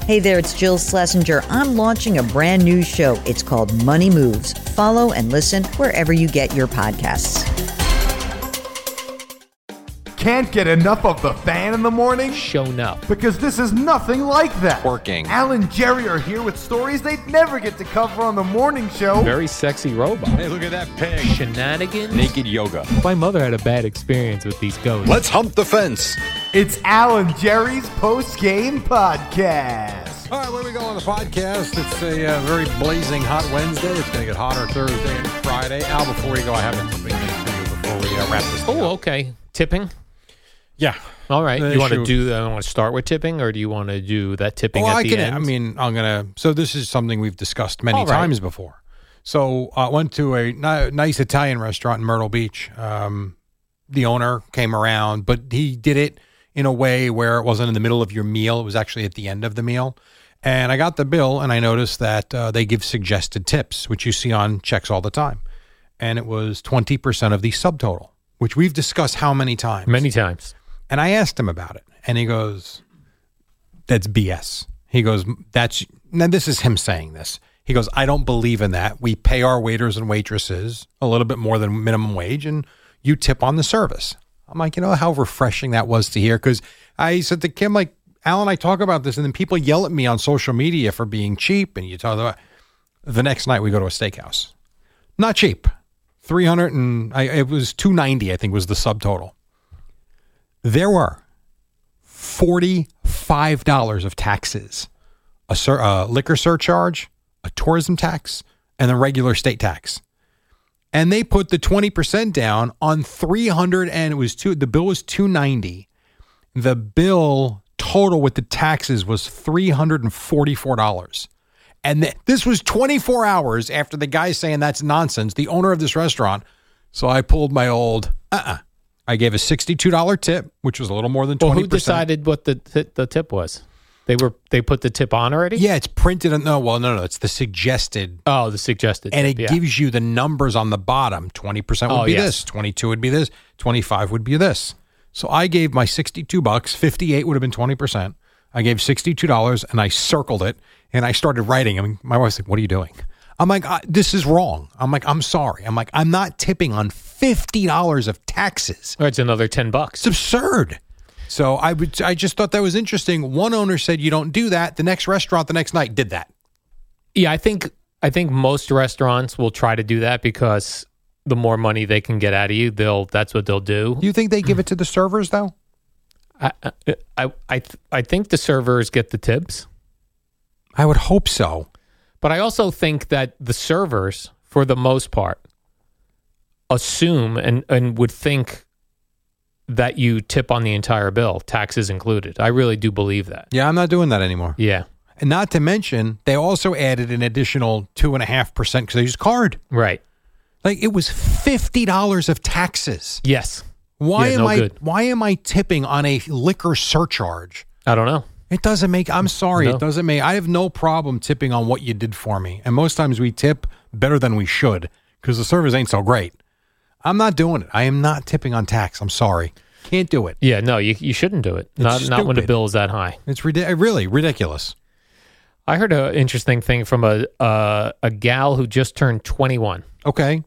Hey there, it's Jill Schlesinger. I'm launching a brand new show. It's called Money Moves. Follow and listen wherever you get your podcasts. Can't get enough of the fan in the morning? Shown up. Because this is nothing like that. Working. Al and Jerry are here with stories they'd never get to cover on the morning show. Very sexy robot. Hey, look at that pig. Shenanigans. Naked yoga. My mother had a bad experience with these ghosts. Let's hump the fence. It's Al and Jerry's post-game podcast. All right, where we go on the podcast? It's a very blazing hot Wednesday. It's going to get hotter Thursday and Friday. Al, before we go, I have something for you before we wrap this thing up. Oh, okay. Tipping? Yeah. All right. You want to start with tipping, or do you want to do that tipping at the end? I mean, so this is something we've discussed many times before. So I went to a nice Italian restaurant in Myrtle Beach. The owner came around, but he did it in a way where it wasn't in the middle of your meal. It was actually at the end of the meal. And I got the bill, and I noticed that they give suggested tips, which you see on checks all the time. And it was 20% of the subtotal, which we've discussed how many times? Many times. And I asked him about it, and he goes, that's BS. He goes, now this is him saying this. He goes, I don't believe in that. We pay our waiters and waitresses a little bit more than minimum wage, and you tip on the service. I'm like, you know how refreshing that was to hear? Because I said to Kim, like, Al and I talk about this, and then people yell at me on social media for being cheap, and you talk about the next night we go to a steakhouse. Not cheap. It was $290, I think, was the subtotal. There were $45 of taxes, a liquor surcharge, a tourism tax, and a regular state tax. And they put the 20% down on $300, and the bill was $290. The bill total with the taxes was $344. And this was 24 hours after the guy saying that's nonsense, the owner of this restaurant. So I pulled my old, I gave a $62 tip, which was a little more than 20%. Well, who decided what the tip was? They put the tip on already? Yeah, it's printed. No, it's the suggested. Oh, the suggested and tip, it gives you the numbers on the bottom. 20% would be this, 22 would be this, 25 would be this. So I gave my $62, 58 would have been 20%. I gave $62 and I circled it and I started writing. I mean, my wife's like, what are you doing? I'm like, this is wrong. I'm like, I'm sorry. I'm like, I'm not tipping on $50 of taxes. It's another $10. It's absurd. So I just thought that was interesting. One owner said you don't do that. The next restaurant the next night did that. Yeah, I think most restaurants will try to do that because the more money they can get out of you, that's what they'll do. You think they give it to the servers though? I think the servers get the tips. I would hope so. But I also think that the servers, for the most part, assume and would think that you tip on the entire bill, taxes included. I really do believe that. Yeah, I'm not doing that anymore. Yeah. And not to mention, they also added an additional 2.5% because they use card. Right. Like it was $50 of taxes. Yes. Why am I tipping on a liquor surcharge? I don't know. It doesn't make, I'm sorry, No. It doesn't make, I have no problem tipping on what you did for me. And most times we tip better than we should because the service ain't so great. I'm not doing it. I am not tipping on tax. I'm sorry. Can't do it. Yeah, no, you shouldn't do it. Not when the bill is that high. It's really ridiculous. I heard an interesting thing from a gal who just turned 21. Okay.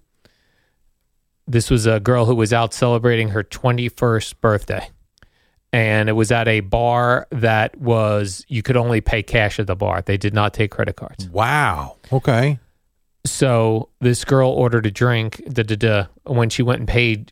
This was a girl who was out celebrating her 21st birthday. And it was at a bar that you could only pay cash at the bar. They did not take credit cards. Wow. Okay. So this girl ordered a drink. When she went and paid,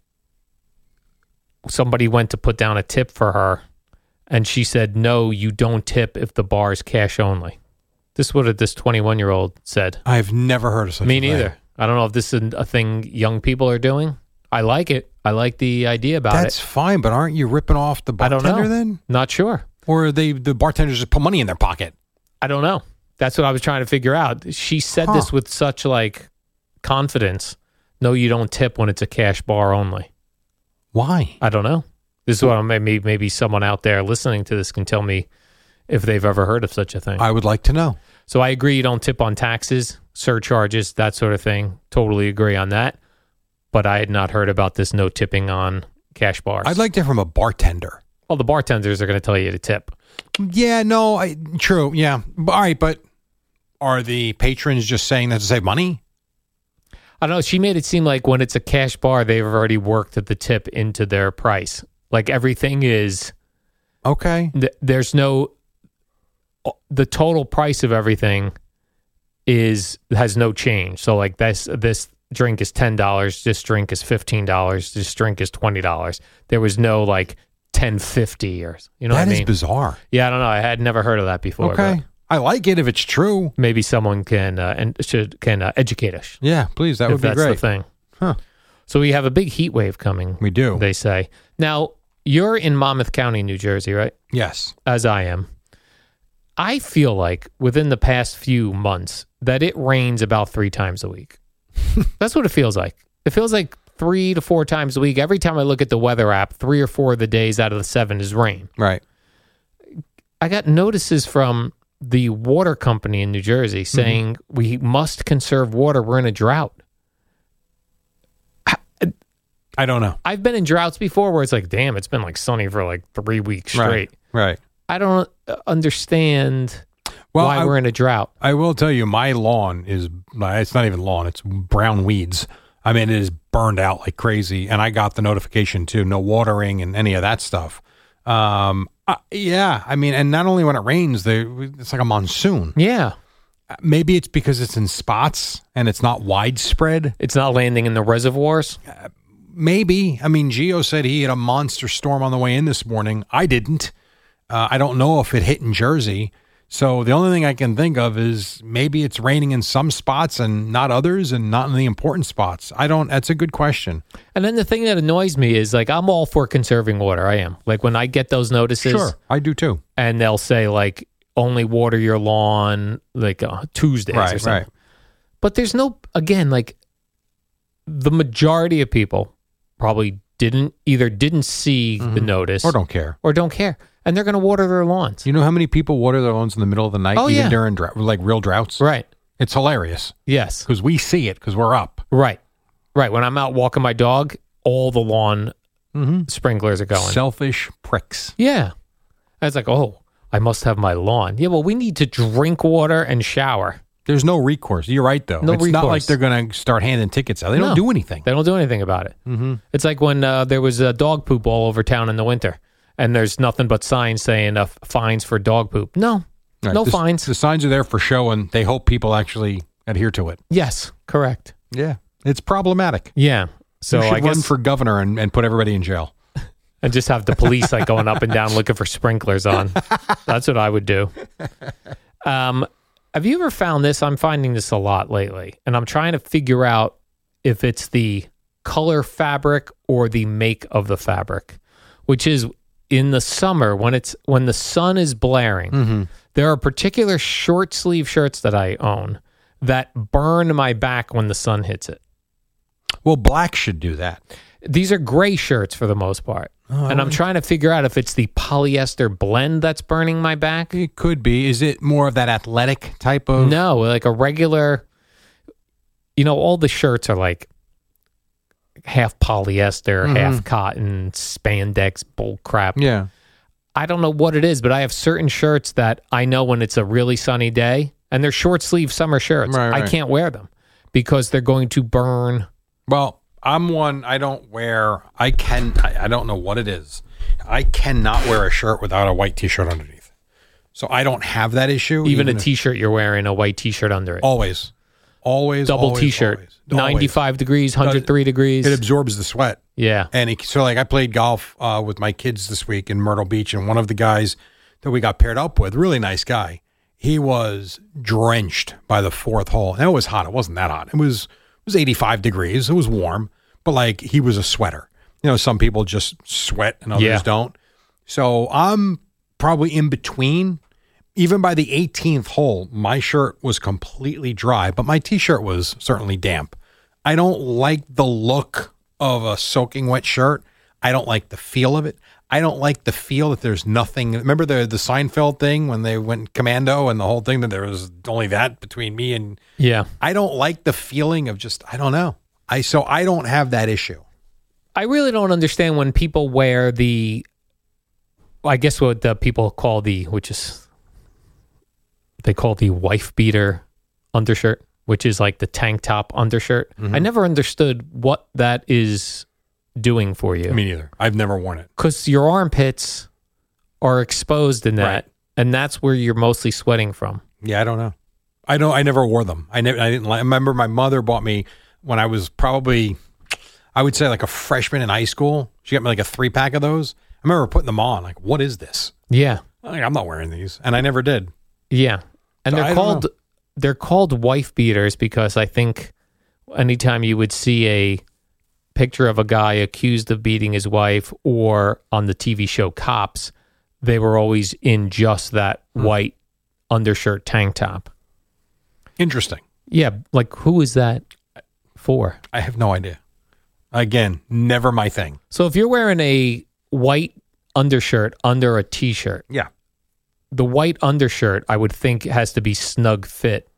somebody went to put down a tip for her. And she said, no, you don't tip if the bar is cash only. This is what this 21-year-old said. I've never heard of such a thing. Me neither. I don't know if this is a thing young people are doing. I like it. I like the idea about it. That's fine, but aren't you ripping off the bartender I don't know. then? Not sure. Or the bartenders just put money in their pocket? I don't know. That's what I was trying to figure out. She said this with such confidence. No, you don't tip when it's a cash bar only. Why? I don't know. This is what maybe someone out there listening to this can tell me if they've ever heard of such a thing. I would like to know. So I agree you don't tip on taxes, surcharges, that sort of thing. Totally agree on that. But I had not heard about this no tipping on cash bars. I'd like to hear from a bartender. Well, the bartenders are going to tell you to tip. Yeah, no, true. Yeah. All right, but are the patrons just saying that to save money? I don't know. She made it seem like when it's a cash bar, they've already worked the tip into their price. Like everything is okay. There's no. The total price of everything has no change. So like this drink is $10. This drink is $15. This drink is $20. There was no like $10.50 or you know what I mean? That is bizarre. Yeah, I don't know. I had never heard of that before. Okay. I like it if it's true. Maybe someone can educate us. Yeah, please. That would be that's great. The thing. Huh. So we have a big heat wave coming. We do. They say. Now, you're in Monmouth County, New Jersey, right? Yes. As I am. I feel like within the past few months that it rains about 3 times a week. That's what it feels like. It feels like 3 to 4 times a week. Every time I look at the weather app, 3 or 4 of the days out of the 7 is rain. Right. I got notices from the water company in New Jersey saying we must conserve water. We're in a drought. I don't know. I've been in droughts before where it's like, damn, it's been like sunny for like 3 weeks straight. Right. I don't understand why we're in a drought. I will tell you, my lawn it's not even lawn, it's brown weeds. I mean, it is burned out like crazy. And I got the notification too, no watering and any of that stuff. Yeah, I mean, and not only when it rains, it's like a monsoon. Yeah. Maybe it's because it's in spots and it's not widespread. It's not landing in the reservoirs. Maybe. I mean, Gio said he had a monster storm on the way in this morning. I didn't. I don't know if it hit in Jersey. So the only thing I can think of is maybe it's raining in some spots and not others and not in the important spots. That's a good question. And then the thing that annoys me is like, I'm all for conserving water. I am. Like when I get those notices. Sure, I do too. And they'll say like, only water your lawn like Tuesdays or something. Right. But there's again, like the majority of people probably didn't see the notice. Or don't care. And they're going to water their lawns. You know how many people water their lawns in the middle of the night, even during like real droughts? Right. It's hilarious. Yes. Because we see it because we're up. Right. When I'm out walking my dog, all the lawn sprinklers are going. Selfish pricks. Yeah. I was like, oh, I must have my lawn. Yeah, well, we need to drink water and shower. There's no recourse. You're right, though. It's not like they're going to start handing tickets out. They don't do anything. They don't do anything about it. Mm-hmm. It's like when there was dog poop all over town in the winter. And there's nothing but signs saying fines for dog poop. No, no fines. The signs are there for show, and they hope people actually adhere to it. Yes, correct. Yeah, it's problematic. Yeah, so I guess run run for governor and put everybody in jail, and just have the police like going up and down looking for sprinklers on. That's what I would do. Have you ever found this? I'm finding this a lot lately, and I'm trying to figure out if it's the color fabric or the make of the fabric, which is. In the summer, when the sun is blaring, there are particular short sleeve shirts that I own that burn my back when the sun hits it. Well, black should do that. These are gray shirts for the most part. And I'm trying to figure out if it's the polyester blend that's burning my back. It could be. Is it more of that athletic type of? No, like a regular, all the shirts are like half polyester, half cotton, spandex, bull crap. Yeah. I don't know what it is, but I have certain shirts that I know when it's a really sunny day, and they're short sleeve summer shirts. Right. I can't wear them because they're going to burn. Well, I'm one, I don't know what it is. I cannot wear a shirt without a white t-shirt underneath. So I don't have that issue. Even a t-shirt you're wearing, a white t-shirt under it. Always. Double t-shirt. Always. 95 degrees, 103 degrees. It absorbs the sweat. Yeah. And so I played golf with my kids this week in Myrtle Beach, and one of the guys that we got paired up with, really nice guy, he was drenched by the fourth hole. And it was hot. It wasn't that hot. It was 85 degrees. It was warm, but like he was a sweater. Some people just sweat and others don't. So I'm probably in between. Even by the 18th hole, my shirt was completely dry, but my t-shirt was certainly damp. I don't like the look of a soaking wet shirt. I don't like the feel of it. I don't like the feel that there's nothing. Remember the Seinfeld thing when they went commando and the whole thing that there was only that between me and... Yeah. I don't like the feeling of just, I don't know. So I don't have that issue. I really don't understand when people wear the I guess what the people call they call the wife beater undershirt, which is like the tank top undershirt. I never understood what that is doing for you. Me neither. I've never worn it. Because your armpits are exposed in that, Right. and that's where you're mostly sweating from. Yeah, I don't know. I never wore them. I remember my mother bought me when I was probably, I would say like a freshman in high school. She got me like a 3-pack of those. I remember putting them on. Like, what is this? Yeah, I'm not wearing these, and I never did. yeah, and So I don't know. they're called wife beaters because I think anytime you would see a picture of a guy accused of beating his wife, or on the TV show Cops, they were always in just that white undershirt tank top. Interesting. Yeah, like who is that for? I have no idea. Again, never my thing. So if you're wearing a white undershirt under a t-shirt, Yeah. the white undershirt I would think has to be snug fit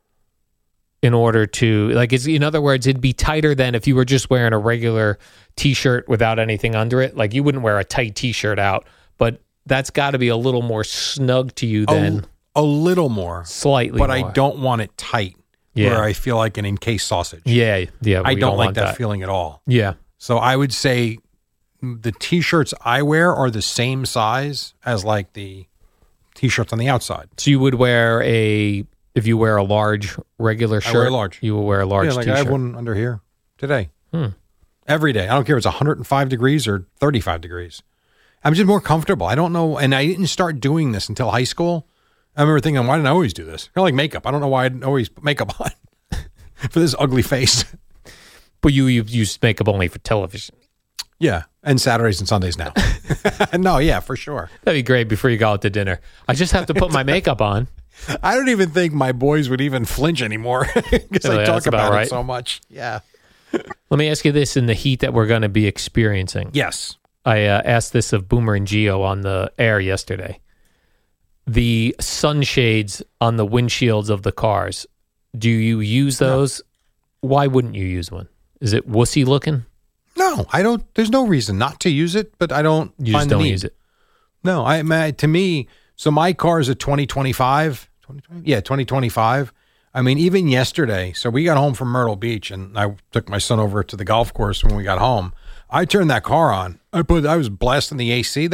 in order to, like, it's, in other words, it'd be tighter than if you were just wearing a regular t-shirt without anything under it. Like, you wouldn't wear a tight t-shirt out, but that's got to be a little more snug to you than A little more, slightly but more. I don't want it tight Yeah. where I feel like an encased sausage. Yeah, I we don't like want that feeling at all. Yeah. So I would say the t-shirts I wear are the same size as like the t-shirts on the outside. So you would wear if you wear a large regular shirt, wear a large. you will wear a large Yeah, like t-shirt. I have one under here today. Every day. I don't care if it's 105 degrees or 35 degrees. I'm just more comfortable. I don't know. And I didn't start doing this until high school. I remember thinking, why didn't I always do this? Kind of like makeup. I don't know why I didn't always put makeup on for this ugly face. But you use makeup only for television. Yeah. And Saturdays and Sundays now. No, yeah, for sure. That'd be great before you go out to dinner. I just have to put my makeup on. I don't even think my boys would even flinch anymore because Yeah, I talk that's about about right. it so much. Yeah. Let me ask you this: in the heat that we're going to be experiencing, Yes. I asked this of Boomer and Geo on the air yesterday. The sunshades on the windshields of the cars, do you use those? Why wouldn't you use one? Is it wussy looking? No, I don't. There's no reason not to use it, but I don't You find just the don't need. use it. No, to me, so my car is a 2025. 2025. I mean, even yesterday, so we got home from Myrtle Beach and I took my son over to the golf course when we got home. I turned that car on. I was blasting the AC.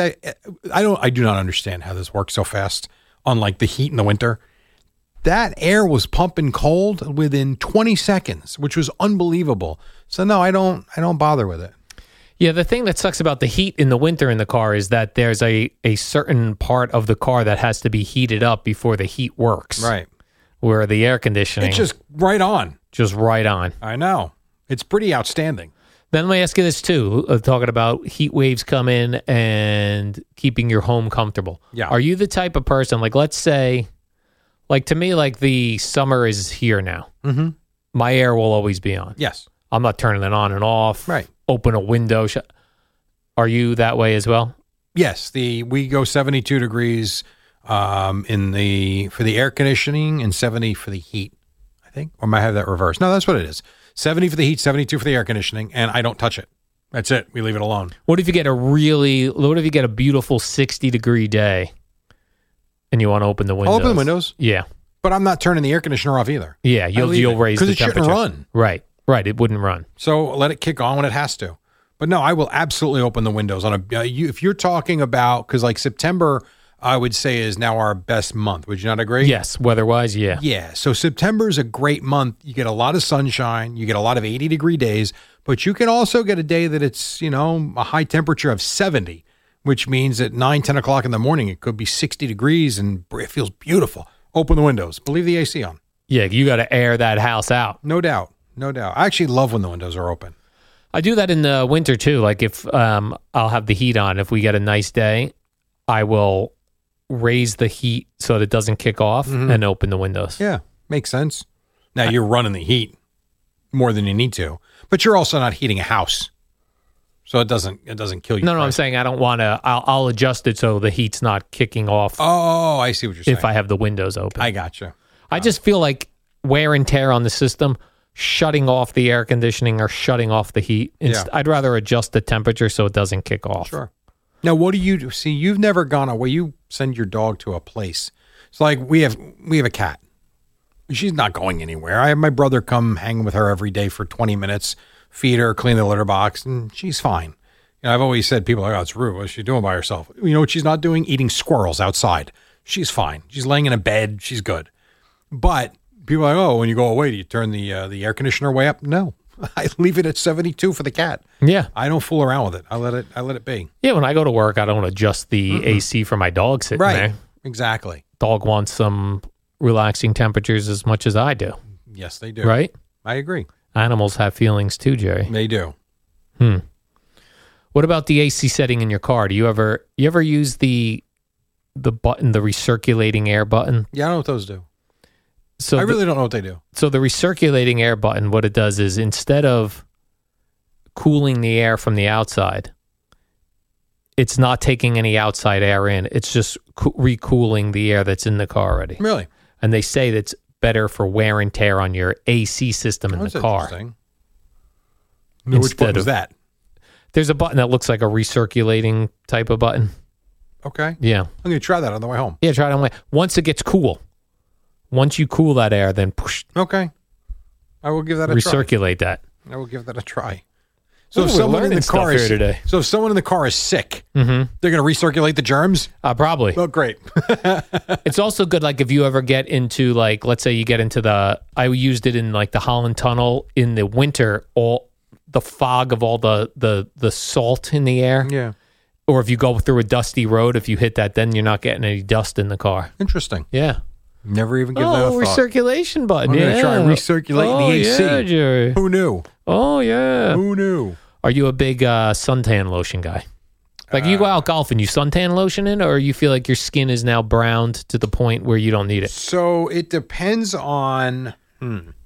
I do not understand how this works so fast, unlike the heat in the winter. That air was pumping cold within 20 seconds, which was unbelievable. So no, I don't bother with it. Yeah, the thing that sucks about the heat in the winter in the car is that there's a certain part of the car that has to be heated up before the heat works. Right. Where the air conditioning It's just right on. just right on. I know. It's pretty outstanding. Then let me ask you this too, talking about heat waves come in and keeping your home comfortable. Yeah. Are you the type of person, like, let's say, like, to me, like, the summer is here now. Mm-hmm. My air will always be on. Yes. I'm not turning it on and off. Right. Open a window. Are you that way as well? Yes. We go 72 degrees for the air conditioning and 70 for the heat, I think. Or might have that reversed. No, that's what it is. 70 for the heat, 72 for the air conditioning, and I don't touch it. That's it. We leave it alone. What if you get a beautiful 60-degree day and you want to open the windows? I'll open the windows, Yeah. but I'm not turning the air conditioner off either. Yeah, you'll raise the because it temperature. shouldn't run. Right. It wouldn't run. So let it kick on when it has to. But no, I will absolutely open the windows on if you're talking about, because like September, I would say is now our best month. Would you not agree? Yes, weather-wise, yeah. Yeah. So September is a great month. You get a lot of sunshine. You get a lot of 80-degree days, but you can also get a day that it's, a high temperature of 70, which means at 9, 10 o'clock in the morning, it could be 60 degrees and it feels beautiful. Open the windows. Leave the AC on. Yeah, you got to air that house out. No doubt. No doubt. I actually love when the windows are open. I do that in the winter too. Like if I'll have the heat on. If we get a nice day, I will raise the heat so that it doesn't kick off and open the windows. Yeah, makes sense. Now you're running the heat more than you need to, but you're also not heating a house, so it doesn't kill you. No, I'm saying I don't want to. I'll adjust it so the heat's not kicking off Oh, I see what you're saying. if I have the windows open. I gotcha. I just feel like wear and tear on the system, shutting off the air conditioning or shutting off the heat. Yeah. I'd rather adjust the temperature so it doesn't kick off. Sure. Now, what do you do? See, you've never gone away. You send your dog to a place. It's like we have a cat. She's not going anywhere. I have my brother come hang with her every day for 20 minutes, feed her, clean the litter box, and she's fine. You know, I've always said, people are like, oh, it's rude. What's she doing by herself? You know what she's not doing? Eating squirrels outside. She's fine. She's laying in a bed. She's good. But people are like, oh, when you go away, do you turn the air conditioner way up? No. I leave it at 72 for the cat. Yeah. I don't fool around with it. I let it be. Yeah, when I go to work, I don't adjust the AC for my dog sitting there. Exactly. Dog wants some relaxing temperatures as much as I do. Yes, they do. Right? I agree. Animals have feelings too, Jerry. They do. What about the AC setting in your car? Do you ever use the button, the recirculating air button? Yeah, I don't know what those do. So I really don't know what they do. So the recirculating air button, what it does is instead of cooling the air from the outside, it's not taking any outside air in. It's just recooling the air that's in the car already. Really? And they say that's better for wear and tear on your AC system in That's the car. interesting. Now, which button is that? There's a button that looks like a recirculating type of button. Okay. Yeah. I'm going to try that on the way home. Yeah, try it on the way. Once it gets cool. Once you cool that air, then push, Okay. I will give that a try. recirculate that. I will give that a try. So Ooh, if we're someone in learning the car stuff is here today. So if someone in the car is sick, they're going to recirculate the germs? Probably. Oh, great. It's also good, like if you ever get into, like, let's say you get into I used it in like the Holland Tunnel in the winter, all the fog of all the salt in the air. Yeah. Or if you go through a dusty road, if you hit that, then you're not getting any dust in the car. Interesting. Yeah. Never even give that a thought. Recirculation button. I'm going to try and recirculate the AC. Yeah, Jerry. Who knew? Oh, yeah. Who knew? Are you a big suntan lotion guy? Like you go out golfing, you suntan lotion in, or you feel like your skin is now browned to the point where you don't need it? So it depends on when.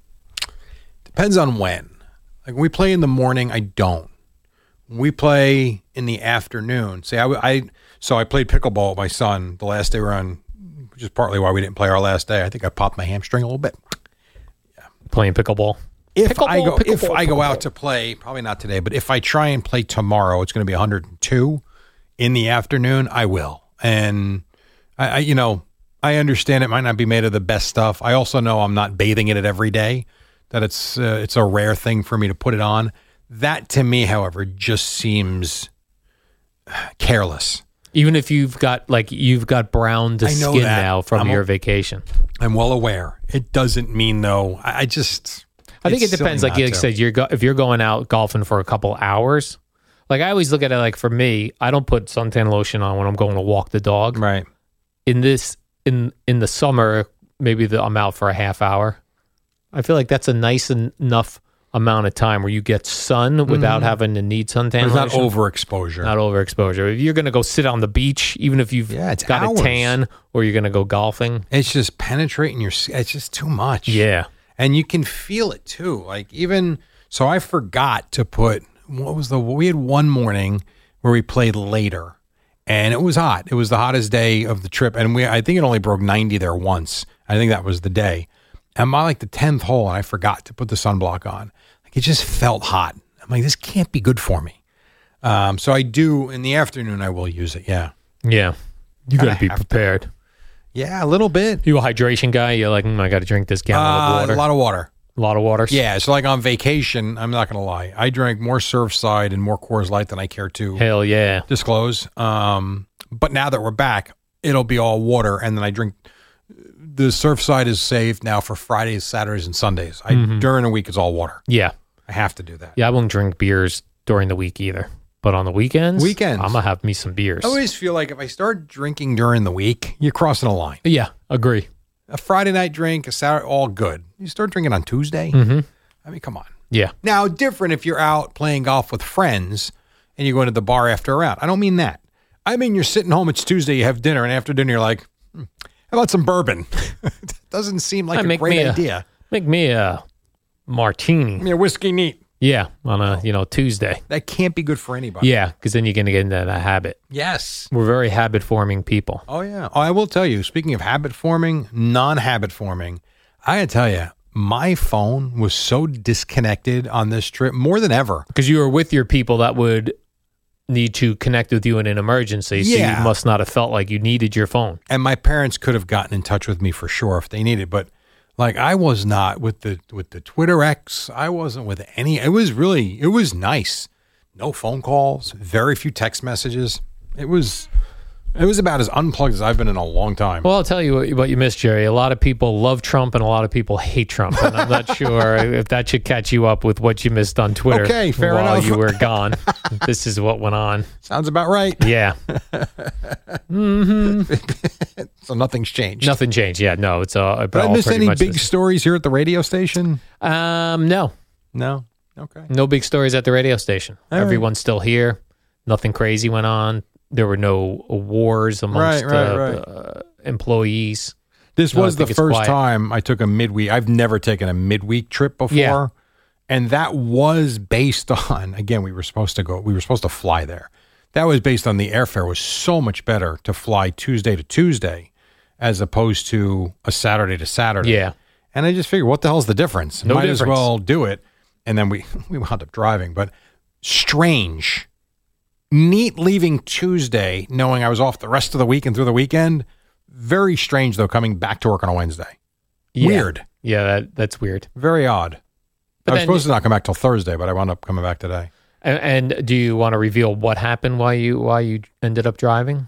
Like when we play in the morning, I don't. When we play in the afternoon. See, so I played pickleball with my son the last day we were on, which is partly why we didn't play our last day. I think I popped my hamstring a little bit. Playing pickleball. If I go out to play, probably not today, but if I try and play tomorrow, it's going to be 102 in the afternoon. I will, and I understand it might not be made of the best stuff. I also know I'm not bathing in it every day. That it's a rare thing for me to put it on. That to me, however, just seems careless. Even if you've got browned skin now from your vacation. I'm well aware. It doesn't mean though. I think it depends. Like you said, if you're going out golfing for a couple hours, like I always look at it like for me, I don't put suntan lotion on when I'm going to walk the dog. Right. In the summer, maybe I'm out for a half hour. I feel like that's a nice enough amount of time where you get sun without having to need suntan lotion. Not overexposure. Not overexposure. If you're going to go sit on the beach, even if you've got hours. a tan, or you're going to go golfing, it's just penetrating your skin. It's just too much. Yeah. And you can feel it too. Like so I forgot to put, we had one morning where we played later and it was hot. It was the hottest day of the trip. And I think it only broke 90 there once. I think that was the day. And by like the 10th hole, I forgot to put the sunblock on. Like it just felt hot. I'm like, this can't be good for me. So I do in the afternoon, I will use it. Yeah. Yeah. You got to be prepared. Yeah, a little bit. You a hydration guy? You're like, I got to drink this gallon of water. A lot of water. A lot of water? Yeah, so like on vacation, I'm not going to lie. I drank more Surfside and more Coors Light than I care to Hell yeah. disclose. But now that we're back, it'll be all water. And then I drink, the Surfside is saved now for Fridays, Saturdays, and Sundays. During the week, it's all water. Yeah. I have to do that. Yeah, I won't drink beers during the week either. But on the weekends, I'm going to have me some beers. I always feel like if I start drinking during the week, you're crossing a line. Yeah, agree. A Friday night drink, a Saturday, all good. You start drinking on Tuesday? I mean, come on. Yeah. Now, different if you're out playing golf with friends and you go into the bar after a round. I don't mean that. I mean, you're sitting home, it's Tuesday, you have dinner, and after dinner, you're like, how about some bourbon? Doesn't seem like a great idea. Make me a martini. Give me a whiskey neat. Yeah, on a Tuesday. That can't be good for anybody. Yeah, because then you're going to get into that habit. Yes. We're very habit-forming people. Oh, yeah. Oh, I will tell you, speaking of habit-forming, non-habit forming, I got to tell you, my phone was so disconnected on this trip more than ever. Because you were with your people that would need to connect with you in an emergency. So Yeah. you must not have felt like you needed your phone. And my parents could have gotten in touch with me for sure if they needed, but like I was not with the Twitter X. I wasn't with any. It was nice. No phone calls, very few text messages. It was about as unplugged as I've been in a long time. Well, I'll tell you what you missed, Jerry. A lot of people love Trump and a lot of people hate Trump. And I'm not sure if that should catch you up with what you missed on Twitter Okay, fair while enough. you were gone. This is what went on. Sounds about right. Yeah. So nothing's changed. Nothing changed. Yeah, no. It's all Did I miss pretty any much big the stories here at the radio station? No. No. Okay. No big stories at the radio station. All right. Everyone's still here. Nothing crazy went on. There were no wars amongst Right. employees. This No, I was the think it's first quiet. time I took a midweek. I've never taken a midweek trip before. Yeah. And that was based on, again, we were supposed to fly there. That was based on the airfare was so much better to fly Tuesday to Tuesday as opposed to a Saturday to Saturday. Yeah. And I just figured, what the hell's the difference? No Might as difference. well do it. And then we wound up driving. But strange. Neat leaving Tuesday, knowing I was off the rest of the week and through the weekend. Very strange, though, coming back to work on a Wednesday. Yeah. Weird. Yeah, that's weird. Very odd. But I was then- supposed to not come back till Thursday, but I wound up coming back today. And do you want to reveal what happened while you ended up driving?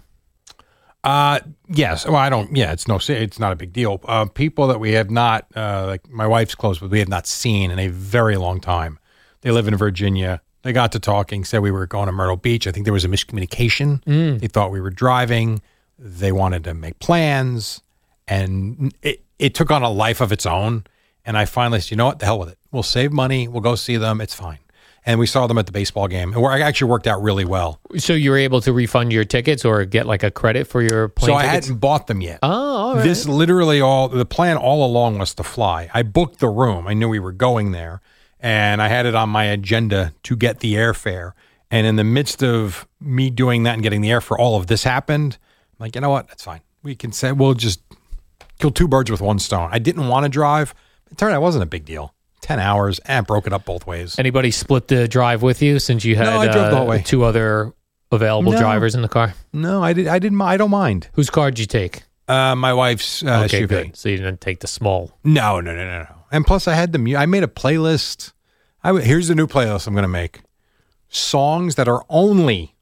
Yes. Well, I don't. Yeah, it's not a big deal. People that we have not, like my wife's close with, we have not seen in a very long time. They live in Virginia. They got to talking, said we were going to Myrtle Beach. I think there was a miscommunication. They thought we were driving. They wanted to make plans, and it took on a life of its own. And I finally said, you know what? The hell with it. We'll save money. We'll go see them. It's fine. And we saw them at the baseball game. And it actually worked out really well. So you were able to refund your tickets or get like a credit for your plane So I tickets? hadn't bought them yet. Oh, all right. This literally the plan all along was to fly. I booked the room. I knew we were going there. And I had it on my agenda to get the airfare. And in the midst of me doing that and getting the airfare, all of this happened. I'm like, you know what? That's fine. We can say we'll just kill two birds with one stone. I didn't want to drive. It turned out it wasn't a big deal. 10 hours and broke it up both ways. Anybody split the drive with you since you had No, I drove the whole way. two other available No. drivers in the car? No, I didn't. I don't mind. Whose car did you take? My wife's Okay, SUV. good. So you didn't take the small. No. And plus, I had them. I made a playlist. Here's the new playlist I'm going to make: songs that are only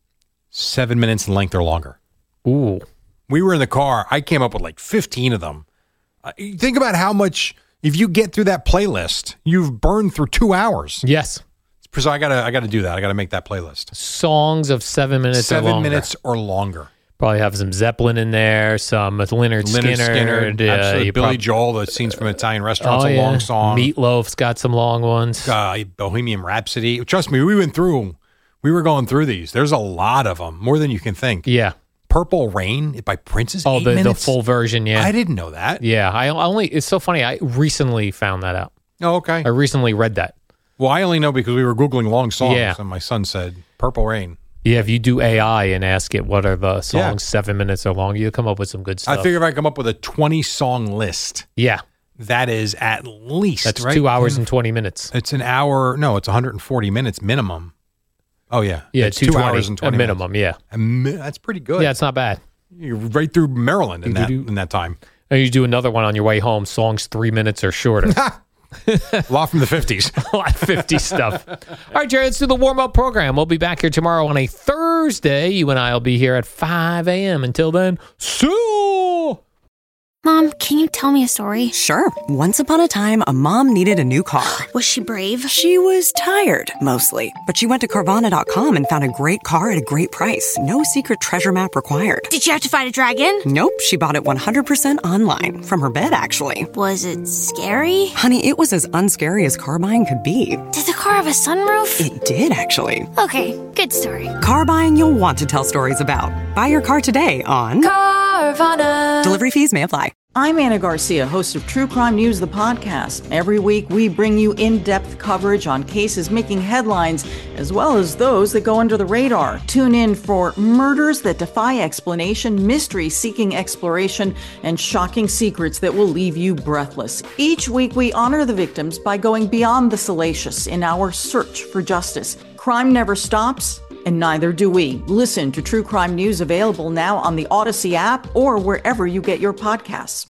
7 minutes in length or longer. Ooh. We were in the car. I came up with like 15 of them. Think about how much. If you get through that playlist, you've burned through 2 hours. Yes. So I gotta do that. I gotta make that playlist. Songs of 7 minutes or 7 longer. minutes or longer. Probably have some Zeppelin in there, some Leonard Skinner. absolutely. you Billy Joel, the scenes from Italian restaurants, Oh, a yeah. long song. Meatloaf's got some long ones. Bohemian Rhapsody. Trust me, we were going through these. There's a lot of them, more than you can think. Yeah. Purple Rain by Prince is 8 The minutes. full version, yeah. I didn't know that. Yeah, I only. It's so funny. I recently found that out. Oh, okay. I recently read that. Well, I only know because we were Googling long songs, Yeah. and my son said Purple Rain. Yeah, if you do AI and ask it what are the songs Yeah. 7 minutes or longer, you come up with some good stuff. I figure if I come up with a 20-song list, Yeah, that is at least, that's right? 2 hours and 20 minutes. It's an hour. No, it's 140 minutes minimum. Oh, yeah. Yeah, it's 2 220 hours and 20 a minimum. Yeah, That's pretty good. yeah, it's not bad. You're right through Maryland in that time. And you do another one on your way home. Songs 3 minutes or shorter. A lot from the 50s. A lot of 50 stuff. All right, Jerry, let's do the warm-up program. We'll be back here tomorrow on a Thursday. You and I will be here at 5 a.m. Until then, see you! Mom, can you tell me a story? Sure. Once upon a time, a mom needed a new car. Was she brave? She was tired, mostly. But she went to Carvana.com and found a great car at a great price. No secret treasure map required. Did she have to fight a dragon? Nope, she bought it 100% online. From her bed, actually. Was it scary? Honey, it was as unscary as car buying could be. Did the car have a sunroof? It did, actually. Okay, good story. Car buying you'll want to tell stories about. Buy your car today on Carvana. Delivery fees may apply. I'm Anna Garcia, host of True Crime News, the podcast. Every week, we bring you in-depth coverage on cases making headlines, as well as those that go under the radar. Tune in for murders that defy explanation, mystery seeking exploration, and shocking secrets that will leave you breathless. Each week, we honor the victims by going beyond the salacious in our search for justice. Crime never stops, And neither do we. Listen to True Crime News available now on the Odyssey app or wherever you get your podcasts.